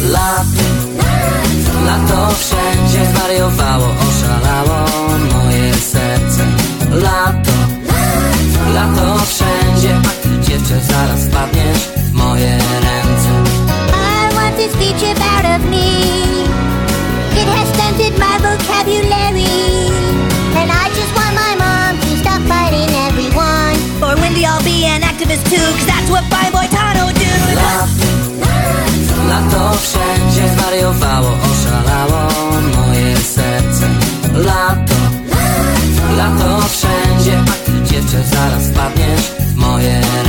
Lato wszędzie zwariowało, oszalało moje serce. Lato wszędzie, a ty dziewczę zaraz wpadniesz w moje ręce. I want this feature out of me. It has stunted my vocabulary. And I just want my mom to stop fighting everyone. Or Wendy, I'll be an activist too, cause that's what Fine Boy Tano do. Lato wszędzie zwariowało, oszalało moje serce. Lato wszędzie, a ty dziewczę zaraz wpadniesz w moje ręce.